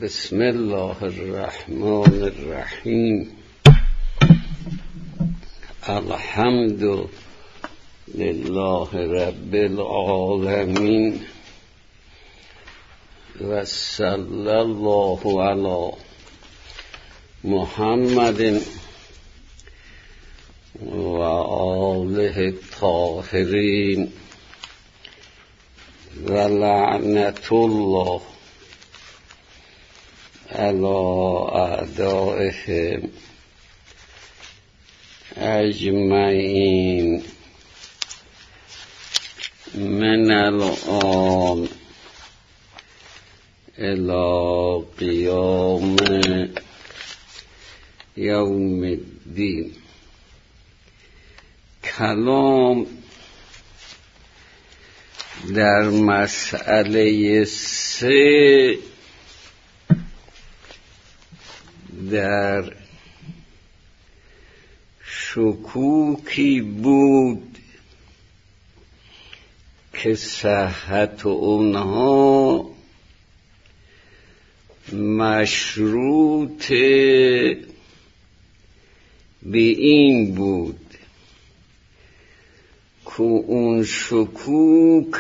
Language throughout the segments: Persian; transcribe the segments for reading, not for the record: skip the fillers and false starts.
بسم الله الرحمن الرحیم. الحمد لله رب العالمین و صلی الله علی محمد و آله الطاهرین و لعنت الله علی اعدائهم اجمعین. من الآن الی قیام یوم الدین. کلام در مسئله 3 در شکوکی بود که صحت اونها مشروط به این بود که اون شکوک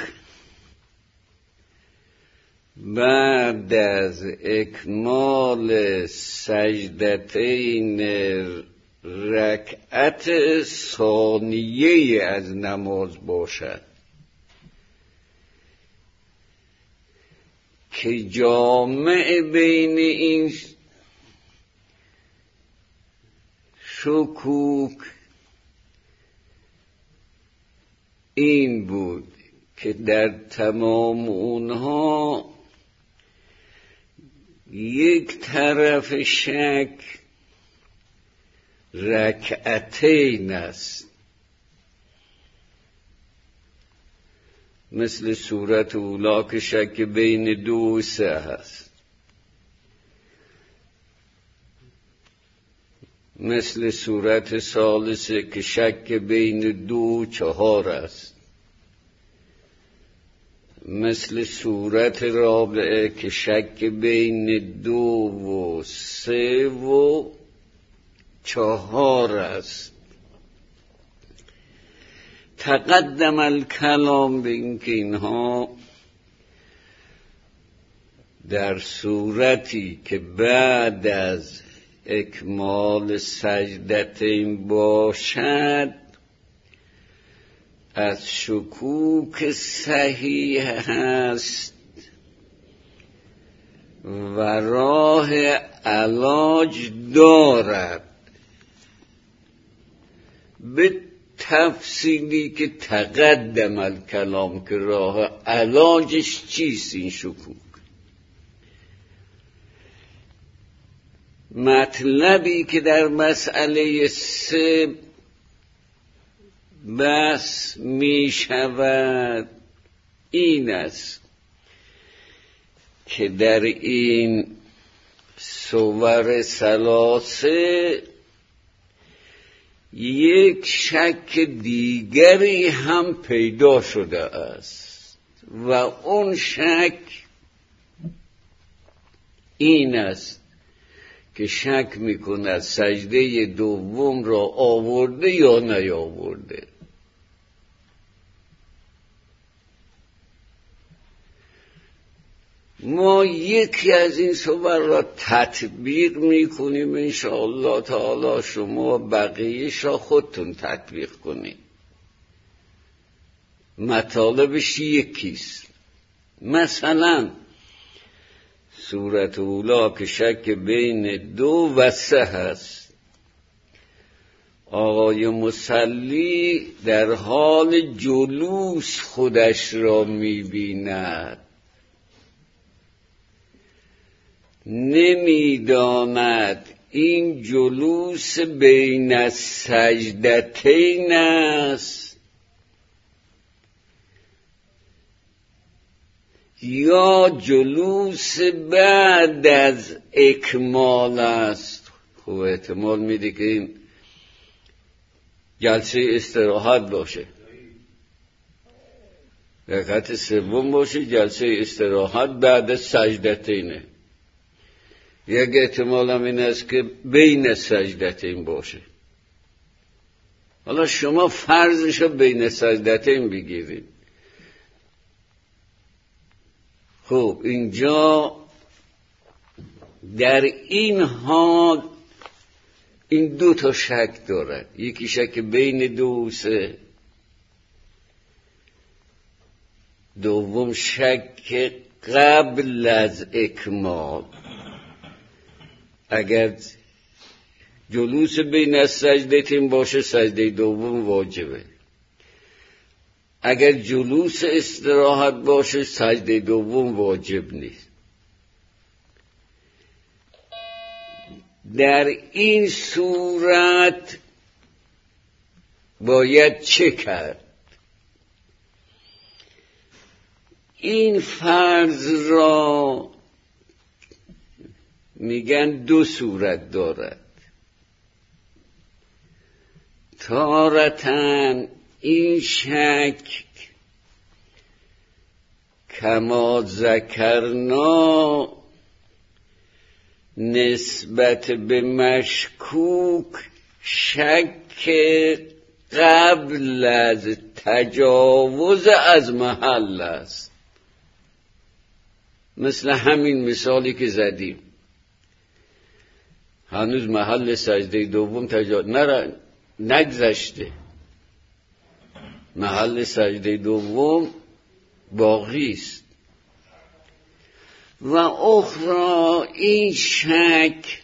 بعد از اکمال سجدتین رکعت ثانیه از نماز باشد که جامع بین این شکوک این بود که در تمام اونها یک طرف شک رکعتین است، مثل صورت اولا که شک بین 2 و 3 است، مثل صورت ثالثه که شک بین 2 و 4 است، مثل صورت رابعه که شک بین 2 و 3 و 4 است. تقدم الکلام به اینکه اینها در صورتی که بعد از اکمال سجدتین باشد از شکوک صحیح هست و راه علاج دارد، به تفصیلی که تقدم الکلام که راه علاجش چیست این شکوک. مطلبی که در مسئله 3 بس می شود این است که در این صور ثلاثه یک شک دیگری هم پیدا شده است و اون شک این است که شک میکند سجده دوم را آورده یا نیاورده. ما یکی از این صور را تطبیق میکنیم، انشاءالله تعالی شما بقیهش را خودتون تطبیق کنید. مطالبش یکیست. مثلا صورت اولا که شک بین 2 و 3 هست، آقای مصلی در حال جلوس خودش را می‌بیند، نمی‌داند این جلوس بین السجدتین است یا جلوس بعد از اکمال است. خب احتمال میده که این جلسه استراحت باشه، رکعت سوم باشه، جلسه استراحت بعد از سجدتینه. یک احتمال هم این است که بین سجدتین باشه. حالا شما فرضشو بین سجدتین بگیرید. خب اینجا در این حال این دو تا شک دارد. یکی شک بین 2 و 3، دوم شک قبل از اکمال. اگر جلوس بین السجدتین باشه سجده دوم واجبه، اگر جلوس استراحت باشه سجده دوم واجب نیست. در این صورت باید چه کرد؟ این فرض را میگن 2 صورت دارد. تارتاً این شک کما ذکرنا نسبت به مشکوک شک قبل از تجاوز از محل است. مثل همین مثالی که زدیم، هنوز محل سجده دوم نگذشته، محل سجده دوم باقی است. و اخرى این شک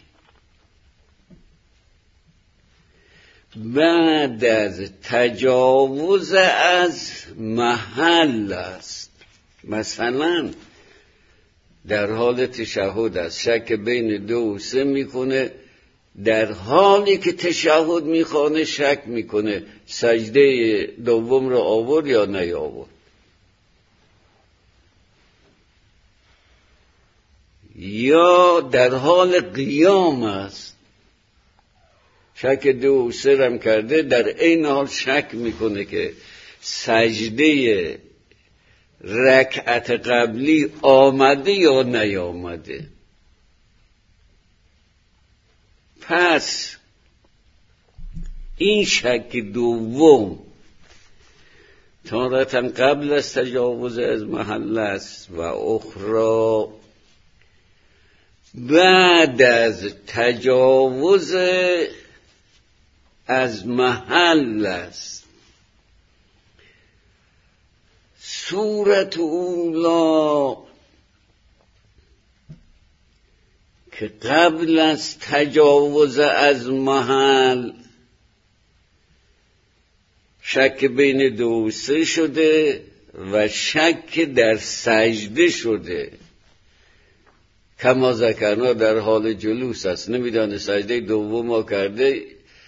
بعد از تجاوز از محل است. مثلا در حال تشهد است، شک بین 2 و 3 میکنه، در حالی که تشهد میخوانه شک میکنه سجده دوم را آورد یا نیاورد. یا در حال قیام است، شک 2 و 3 هم کرده، در این حال شک میکنه که سجده رکعت قبلی آمده یا نیامده. پس این شک دوم تارتاً قبل از تجاوز از محل است و اخرى بعد از تجاوز از محل است. صورت اولا که قبل از تجاوز از محل شک بین 2 و 3 شده و شک در سجده شده. کما ذکرنا در حال جلوس است، نمیدانه سجده دوم کرده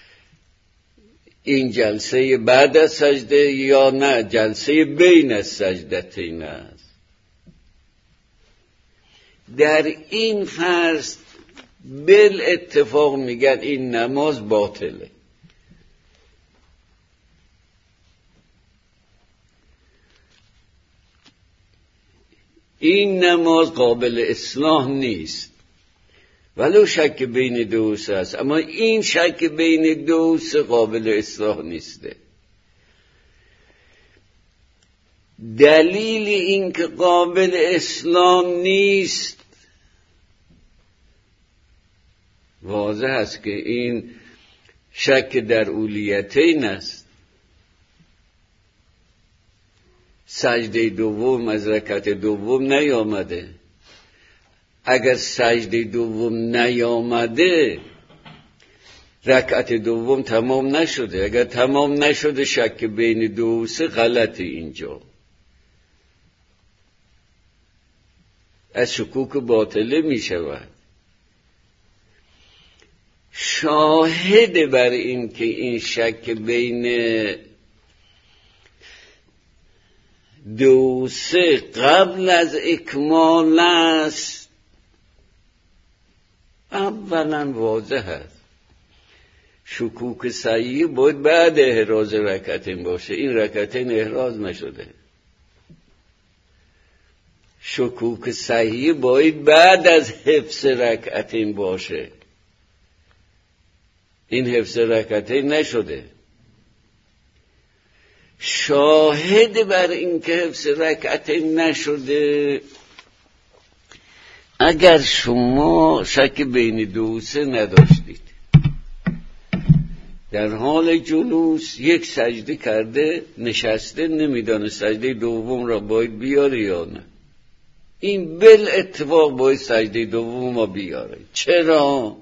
این جلسه بعد از سجده یا نه جلسه بین از سجدتین است. در این فرض بل اتفاق میگن این نماز باطله. این نماز قابل اصلاح نیست، ولو شک بین 2 و 3 است، اما این شک بین 2 و 3 قابل اصلاح نیسته. دلیل این که قابل اصلاح نیست واضح است که این شک در اولیتین است. سجده دوم از رکعت دوم نیامده. اگر سجده دوم نیامده رکعت دوم تمام نشده. اگر تمام نشده شک بین 2 و 3 غلطه. اینجا از شکوک باطله می شود. شاهد بر این که این شک بین 2 و 3 قبل از اکمال است، اولا واضح است شکوک صحیح باید بعد احراز رکعتین باشه. این رکعتین احراز نشده. شکوک صحیح باید بعد از حفظ رکعتین باشه. این حفظ رکعتین نشده. شاهد بر این که حفظ رکعتین نشده، اگر شما شک بین 2 و 3 نداشتید، در حال جلوس یک سجده کرده نشسته، نمیدانه سجده دوم را باید بیاره یا نه، این بالاتفاق باید سجده دوم را بیاره. چرا؟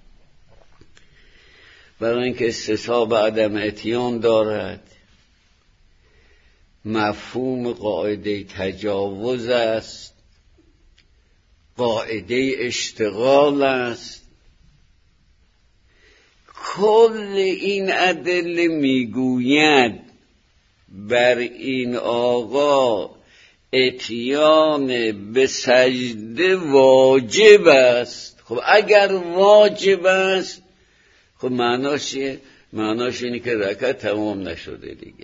برای اینکه استصحاب عدم اتیان دارد، مفهوم قاعده تجاوز است، قاعده اشتغال است. کل این ادله میگوید بر این آقا اتیان به سجده واجب است. خب اگر واجب است، خب معناش چیه؟ معناش اینه که رکعت تمام نشده دیگه.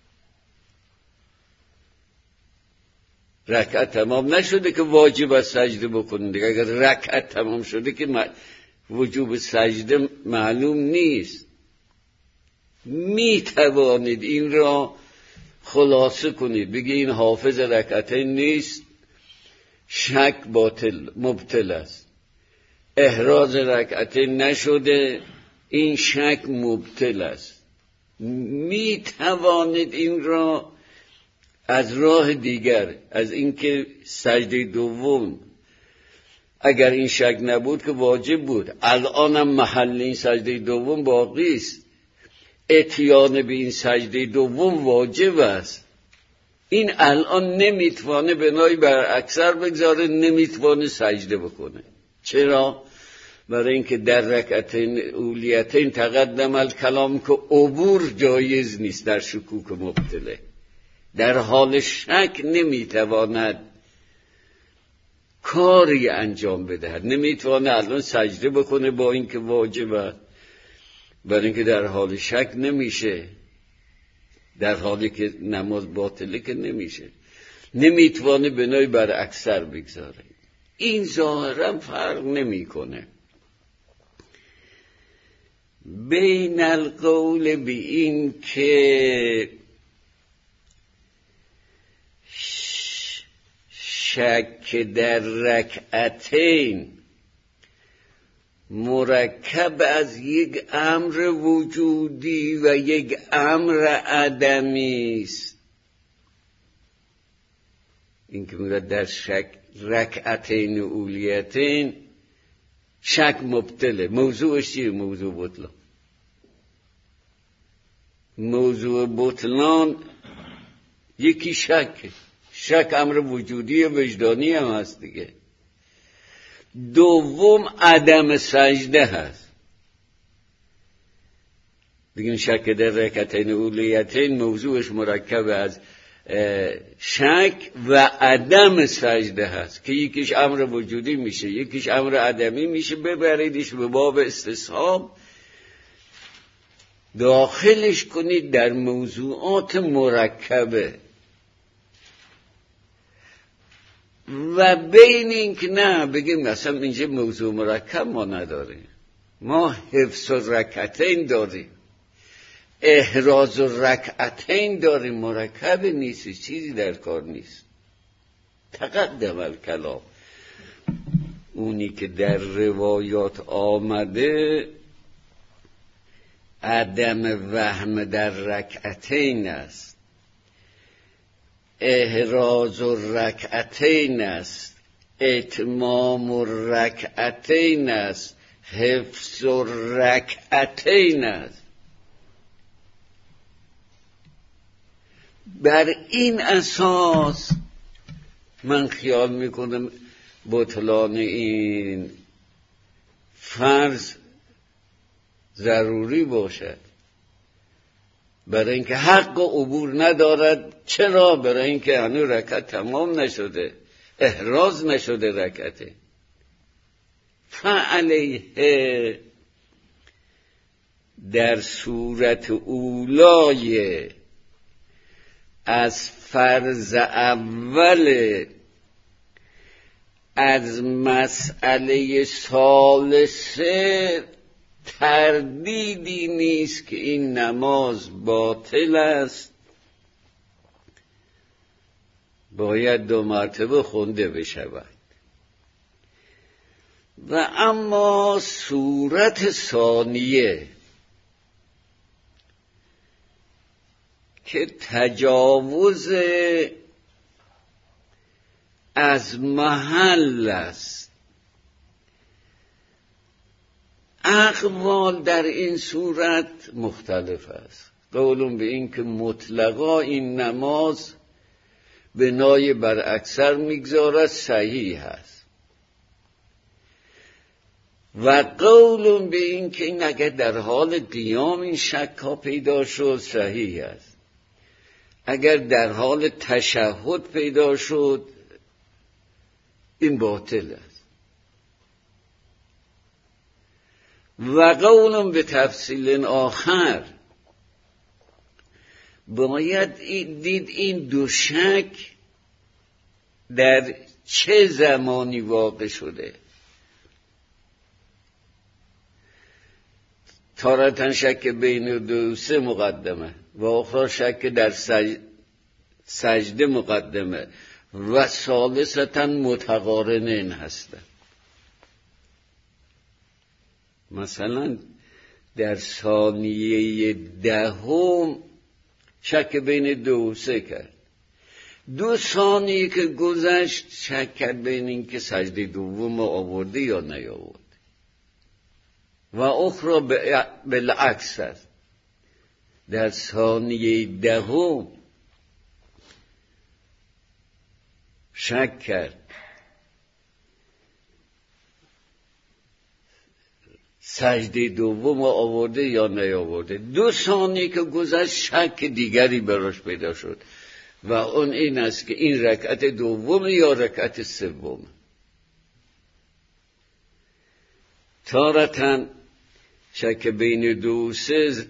رکعت تمام نشده که واجب است سجده بکنید دیگه. اگر رکعت تمام شده که وجوب سجده معلوم نیست. می توانید این را خلاصه کنید، بگی این حافظ رکعتین نیست، شک باطل مبطل است. احراز رکعتین نشده، این شک مبطل است. می توانید این را از راه دیگر، از اینکه سجده دوم اگر این شک نبود که واجب بود، الانم محل این سجده دوم باقی است، اتیان به این سجده دوم واجب است. این الان نمیتوانه بنای بر اکثر بگذاره، نمیتوانه سجده بکنه. چرا؟ برای اینکه در رکعتین اولیتین تقدم الکلام که عبور جایز نیست در شکوک مبطله. در حال شک نمیتواند کاری انجام بدهد، نمیتواند الان سجده بکنه با اینکه واجب است، برای اینکه در حال شک نمیشه، در حالی که نماز باطله که نمیشه، نمیتوانه بنای بر اکثر بگذاره. این ظاهرا فرق نمیکنه بین القول به این که شک در رکعتین مرکب از یک امر وجودی و یک امر عدمی است. این که میگه در شک رکعتین اولیتین شک مبطله. موضوعش چیه؟ موضوع بطلان. موضوع بطلان یکی شک امر وجودی و وجدانی هم هست دیگه. دوم عدم سجده هست. بگیم شک در رکعتین اولیتین موضوعش مرکب از شک و عدم سجده هست که یکیش امر وجودی میشه، یکیش امر عدمی میشه. ببریدش به باب استصحاب، داخلش کنید در موضوعات مرکبه. و بین این که نه بگیم مثلا اینجا موضوع مرکب ما نداریم، ما حفظ رکعتین داریم، احراز رکعتین داریم، مرکب نیست، چیزی در کار نیست. تقدم الکلام، اونی که در روایات آمده عدم وهم در رکعتین است، احراز الرکعتین است، اتمام الرکعتین است، حفظ الرکعتین است. بر این اساس من خیال میکنم بطلان این فرض ضروری باشد، برای اینکه حق عبور ندارد. چرا؟ برای اینکه هنوز رکعت تمام نشده، احراز نشده رکعته. فعلیه در صورت اولای از فرض اول از مسئله ثالثه تردیدی نیست که این نماز باطل است، باید 2 مرتبه خونده بشود. و اما صورت ثانیه که تجاوز از محل است، اقوال در این صورت مختلف است. قولون به این که مطلقا این نماز بنای بر اکثر میگذارد صحیح است، و قولون به این که این اگر در حال قیام این شک ها پیدا شد صحیح است، اگر در حال تشهد پیدا شد این باطل است. و قولم به تفصیل آخر باید دید این 2 شک در چه زمانی واقع شده. تارتاً شک بین 2 و 3 مقدمه و اخرى شک در سجده مقدمه و ثالثاً متقارنین هستند. مثلا در ثانیه 10 شک بین 2 و 3 کرد، 2 ثانیه که گذشت شک کرد بین این که سجده دوم آورده یا نیاورده، و اخرى بالعکس است. در ثانیه 10 شک کرد سجده دوم آورده یا نیاورده، 2 ثانیه که گذشت شک دیگری براش پیدا شد و اون این است که این رکعت دوم یا رکعت سوم. تارتاً شک بین 2 و 3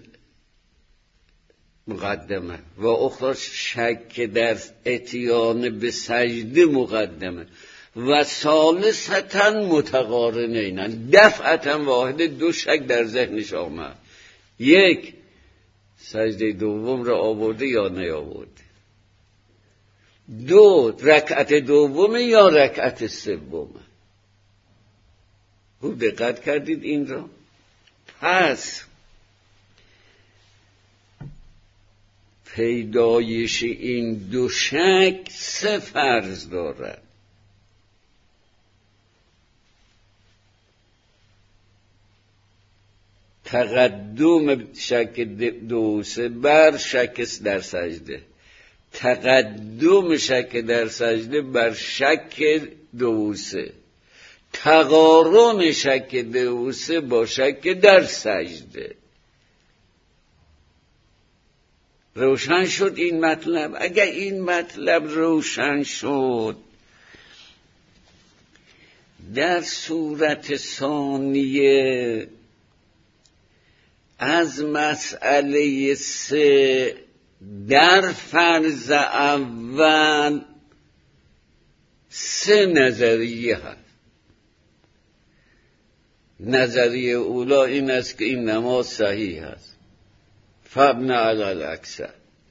مقدمه و اخرى شک در اتیان به سجده مقدمه و ثالثاً متقارنین، دفعتاً واحد 2 شک در ذهنش آمد، 1 سجده دوم را آورده یا نیاورده، 2 رکعت دوم یا رکعت سوم. خوب دقت کردید این را؟ پس پیدایش این 2 شک 3 فرض دارد. تقدم شک 2 و 3 بر شک در سجده، تقدم شک در سجده بر شک 2 و 3، تقارن شک 2 و 3 با شک در سجده. روشن شد این مطلب؟ اگر این مطلب روشن شد، در صورت ثانیه از مسئله 3 در فرض اول 3 نظریه هست. نظریه اولا این است که این نماز صحیح است، فابن علی الاکثر.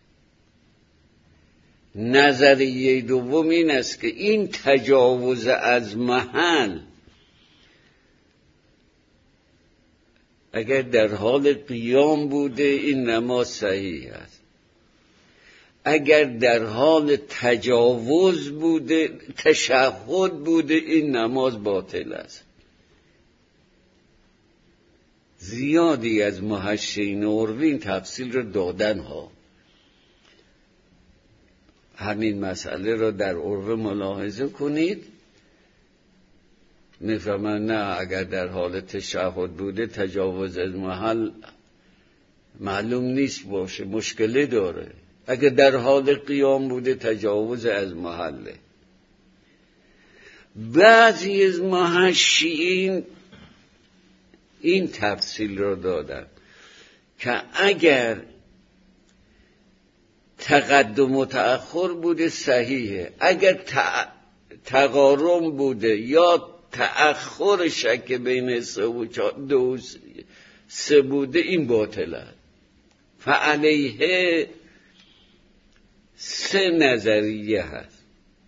نظریه دوم این است که این تجاوز از محل اگر در حال قیام بوده این نماز صحیح است، اگر در حال تجاوز بوده تشهد بوده این نماز باطل است. زیادی از محشین اروین تفصیل را دادن ها. همین مسئله را در اروه ملاحظه کنید، میفهمن نه اگر در حال تشهد بوده تجاوز از محل معلوم نیست باشه، مشکلی داره. اگر در حال قیام بوده تجاوز از محله. بعضی از محشین این تفصیل را دادن که اگر تقدم و تأخر بوده صحیحه، اگر تقارن بوده یا تأخر شک بین 2 و 3 بوده، این باطله. فعلیه 3 نظریه هست.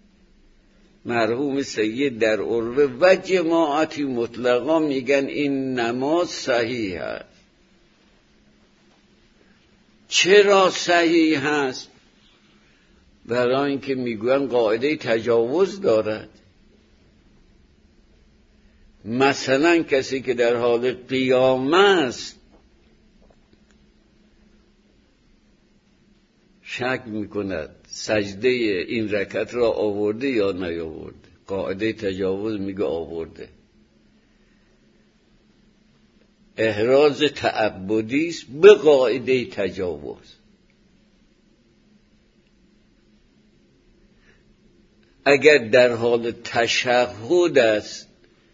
مرحوم سید در عروه و جماعتی مطلقا میگن این نماز صحیح هست. چرا صحیح هست؟ برای اینکه میگوین قاعده تجاوز دارد. مثلا کسی که در حال قیام است شک میکند سجده این رکعت را آورده یا نیاورده، قاعده تجاوز میگه آورده. احراز تعبدی است به قاعده تجاوز. اگر در حال تشهد است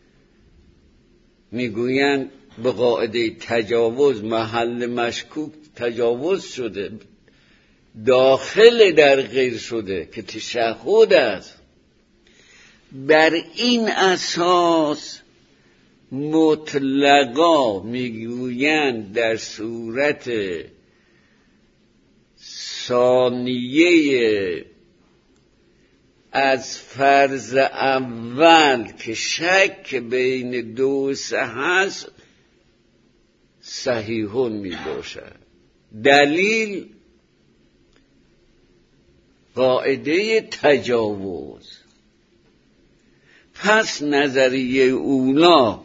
میگویند به قاعده تجاوز محل مشکوک تجاوز شده، داخل در غیر شده که تشهد است. بر این اساس مطلقا میگویند در صورت ثانیه از فرض اول که شک بین 2 و 3 هست صحیحون می باشد. دلیل قاعده تجاوز. پس نظریه اولا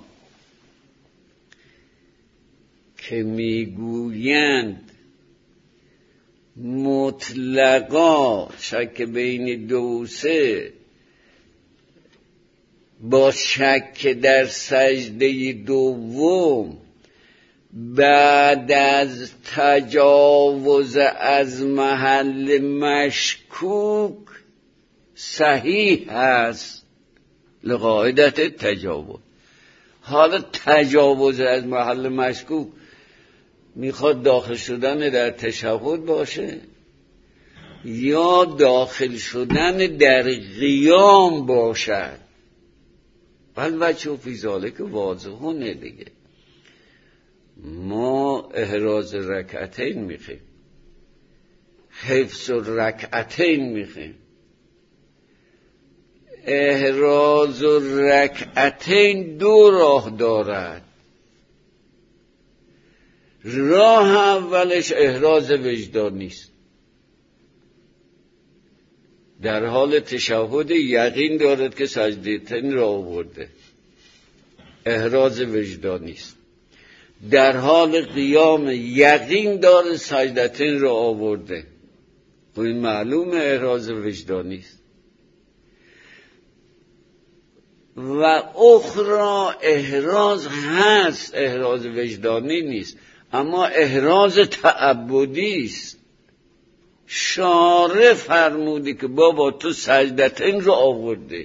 که میگویند مطلقا شک بین 2 و 3 با شک در سجده دوم بعد از تجاوز از محل مشکوک صحیح است لقاعدت تجاوز. حالا تجاوز از محل مشکوک میخواد داخل شدن در تشهد باشه یا داخل شدن در قیام باشد. البته فی ذالک واضحونه دیگه. ما احراز رکعتین میخیم، حفظ رکعتین میخیم. احراز رکعتین 2 راه دارد. راه اولش احراز وجدانی است. در حال تشهد یقین دارد که سجدتین را آورده، احراز وجدانی است. در حال قیام یقین دارد سجدتین را آورده، این معلوم احراز وجدانی است. و اخرى احراز هست، احراز وجدانی نیست، اما احراز تعبدی است. شارع فرمودی که بابا تو سجدتین رو آورده.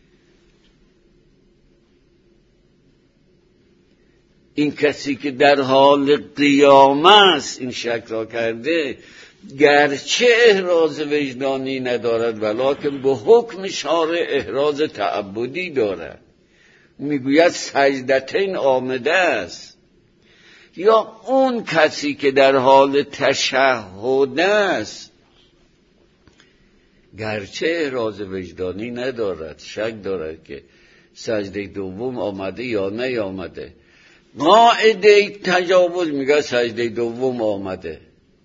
این کسی که در حال قیام است این شک را کرده، گرچه احراز وجدانی ندارد ولکن به حکم شارع احراز تعبدی دارد. میگوید سجدتین آمده است. یا اون کسی که در حال تشهد است گرچه احراز وجدانی ندارد، شک دارد که سجده دوم آمده یا نیامده، قاعده تجاوز میگه سجده دوم آمده.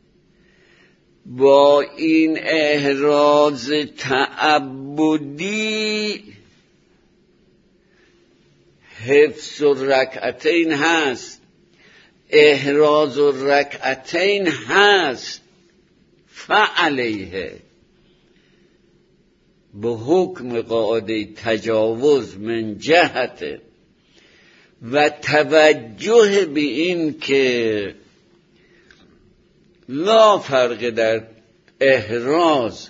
با این احراز تعبدی حفظ رکعتین هست، احراز رکعتین هست، فعلیه به حکم قاعده تجاوز من جهت و توجه به این که لا فرق در احراز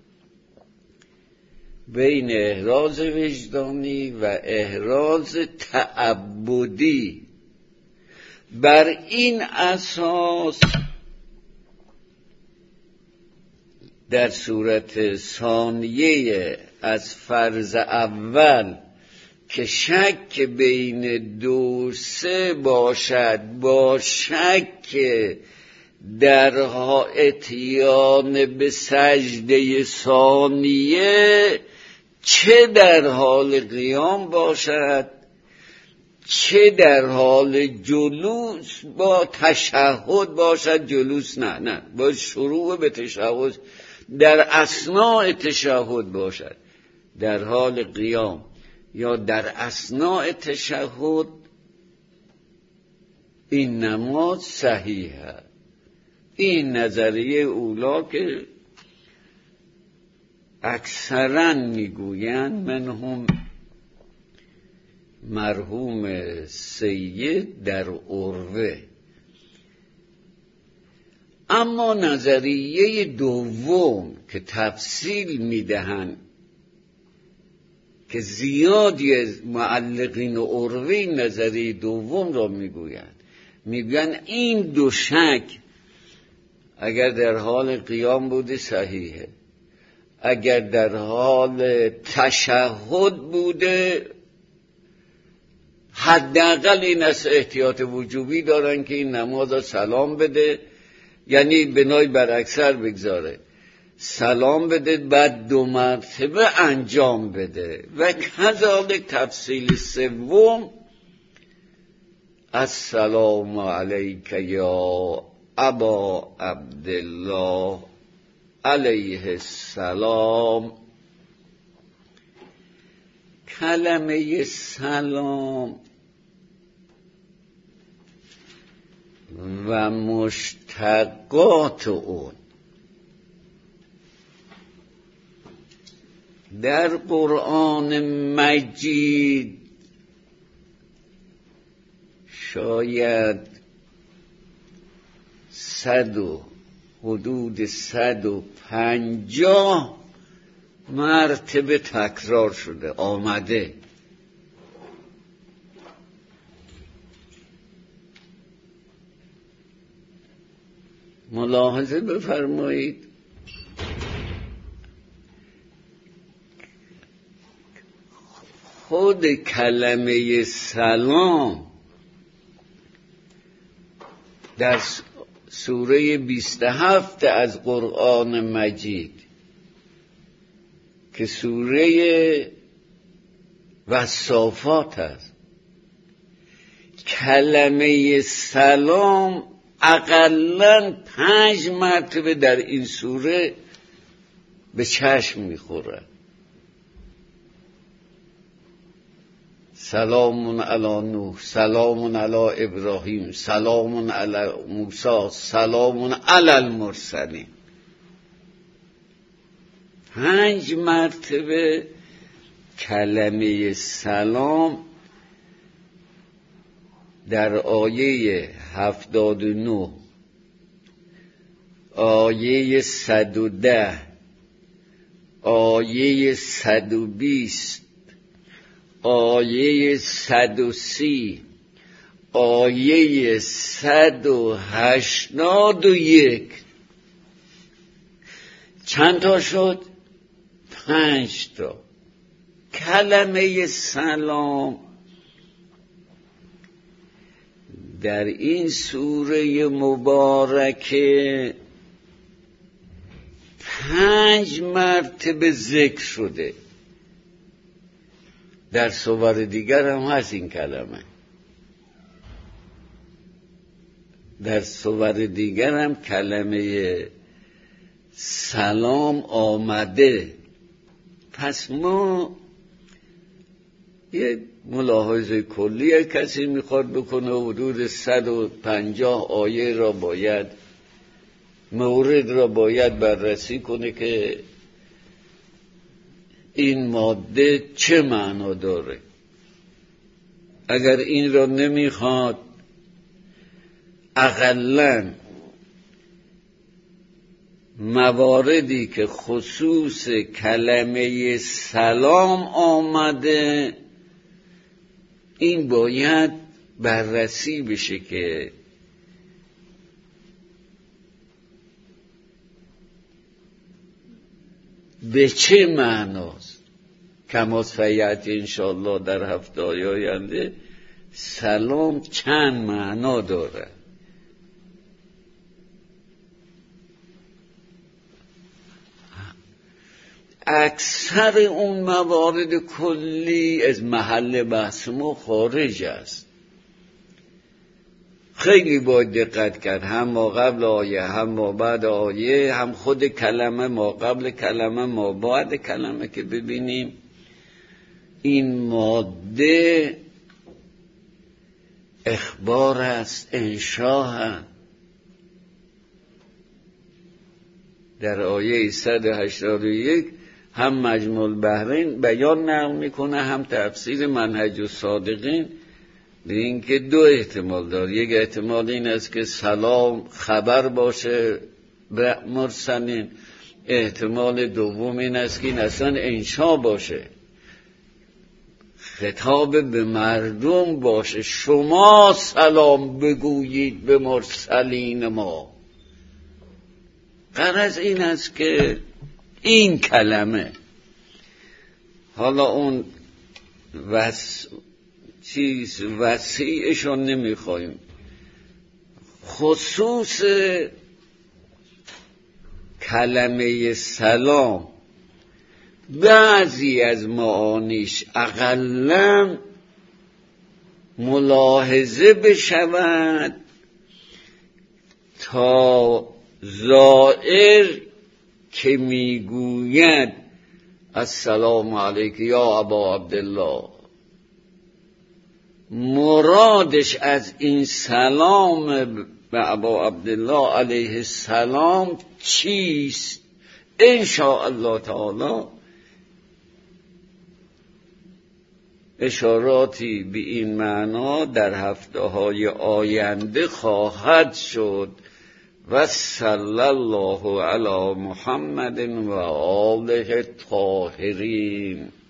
بین احراز وجدانی و احراز تعبدی. بر این اساس در صورت ثانیه از فرض اول که شک بین 2 و 3 باشد با شک در اتیان به سجده ثانیه، چه در حال قیام باشد چه در حال جلوس با تشهد باشد، جلوس نه با شروع به تشهد در اثناء تشهد باشد، در حال قیام یا در اثناء تشهد، این نماز صحیحه. این نظریه اولا که اکثرا میگویند، منهم مرحوم سید در عروه. اما نظریه دوم که تفصیل میدهند که زیادی از معلقین عروه نظریه دوم را میگویند این 2 شک اگر در حال قیام بوده صحیحه، اگر در حال تشهد بوده حداقل این از احتیاط وجوبی دارن که این نماز را سلام بده، یعنی بنای بر اکثر بگذاره، سلام بده بعد 2 مرتبه انجام بده. و کذالک تفصیل سوم، السلام علیک یا ابا عبدالله علیه السلام. کلمه سلام و مشتقات اون در قرآن مجید شاید حدود 150 مرتبه تکرار شده آمده. ملاحظه بفرمایید خود کلمه سلام در سوره 27 از قرآن مجید که سوره والصافات است، کلمه سلام اقلاً 5 مرتبه در این سوره به چشم میخوره. سلام علی نوح، سلام علی ابراهیم، سلام علی موسی، سلام علی المرسلین. 5 مرتبه کلمه سلام در آیه 79، آیه 110، آیه 120، آیه 130، آیه 181 چند تا شد؟ 5 تا. کلمه سلام در این سوره مبارکه 5 مرتبه ذکر شده. در سور دیگر هم هست این کلمه، در سور دیگر هم کلمه سلام آمده. پس ما یه ملاحظه کلی کسی میخواد بکنه حدود 150 آیه را باید، مورد را باید بررسی کنه که این ماده چه معنا داره. اگر این را نمیخواد اقلاً مواردی که خصوص کلمه سلام آمده این باید بررسی بشه که به چه معناست؟ کما سیأتی انشاءالله در هفته‌های آینده. سلام چند معنا داره. اکثر اون موارد کلی از محل بحث ما خارج است. خیلی باید دقت کرد، هم ما قبل آیه هم ما بعد آیه، هم خود کلمه ما قبل کلمه ما بعد کلمه که ببینیم این ماده اخبار است، انشاء است. در آیه 181 هم مجموع البحرین بیان نقل میکنه، هم تفسیر منهج الصادقین به این که دو احتمال داره. یک احتمال این است که سلام خبر باشه به مرسلین، احتمال دوم این است که این اصلا انشاء باشه، خطاب به مردم باشه، شما سلام بگویید به مرسلین ما. غرض این است که این کلمه، حالا اون وسیعشون نمیخوایم، خصوص کلمه سلام بعضی از معانیش اقلاً ملاحظه بشود تا زائر که میگوید السلام علیک یا ابا عبدالله، مرادش از این سلام به ابا عبدالله علیه السلام چیست؟ انشاءالله تعالی اشاراتی به این معنا در هفته‌های آینده خواهد شد. و صلی الله علی محمد و آله الطاهرین.